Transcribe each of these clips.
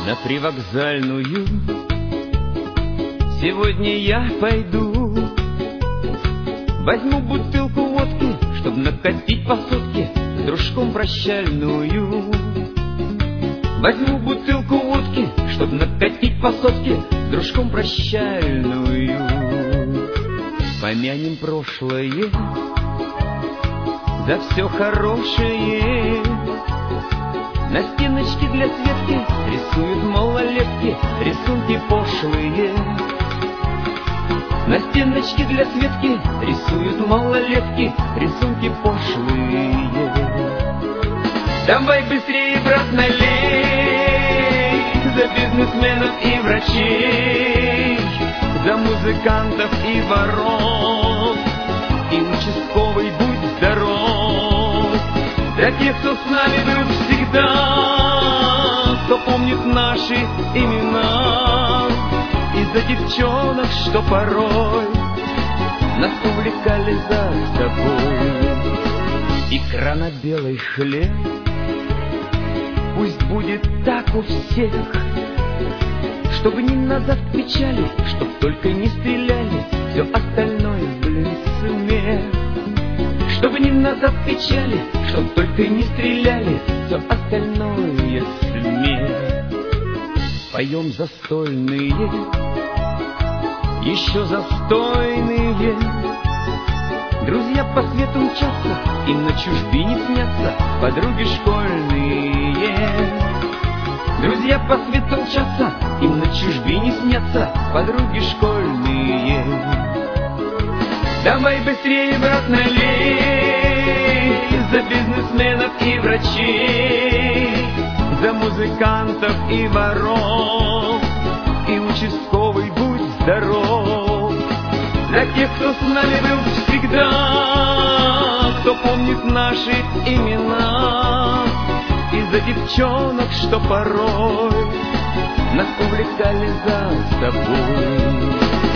на привокзальную. Сегодня я пойду, возьму бутылку водки, чтоб накатить по сотке с дружком прощальную. Возьму бутылку водки, чтоб накатить по сотке с дружком прощальную. Помянем прошлое за все хорошее. На стеночке для Светки рисуют малолетки рисунки пошлые. На стеночке для Светки рисуют малолетки рисунки пошлые. Давай быстрее, брат, налей за бизнесменов и врачей, за музыкантов и воров, и участковый будь здоров. Для тех, кто с нами был всегда, кто помнит наши имена, и за девчонок, что порой нас увлекали за собой. Икра на белый хлеб, пусть будет так у всех, чтобы ни назад к печали, чтоб только не стреляли, все остальное, блин, смех. Чтобы ни назад к печали, чтоб только не стреляли, все остальное смех. Поем застольные, еще застойные. Друзья по свету мчатся, им на чужбине снятся подруги школьные. Друзья по свету мчатся, им на чужбине снятся подруги школьные. Давай быстрее, брат, налей за бизнесменов и врачей, за музыкантов и воров, и участковый будь здоров. Для тех, кто с нами был всегда, кто помнит наши имена, и за девчонок, что порой нас увлекали за собой.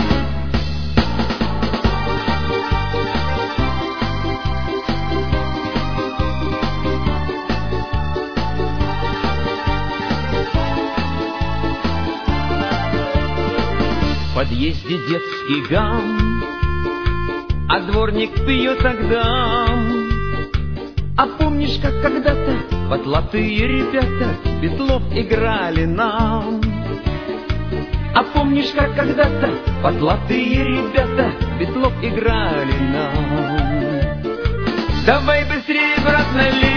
В подъезде детский гам, а дворник пьет тогда. А помнишь, как когда-то потлатые ребята Петлов играли нам? А помнишь, как когда-то потлатые ребята Петлов играли нам? Давай быстрее, брат,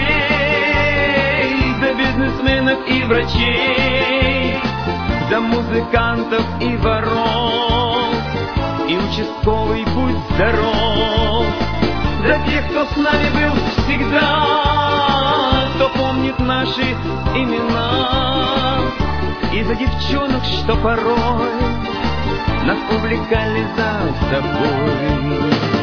налей за бизнесменов и врачей, за музыкантов и воров, и участковый будь здоров. За тех, кто с нами был всегда, кто помнит наши имена, и за девчонок, что порой нас увлекали за собой.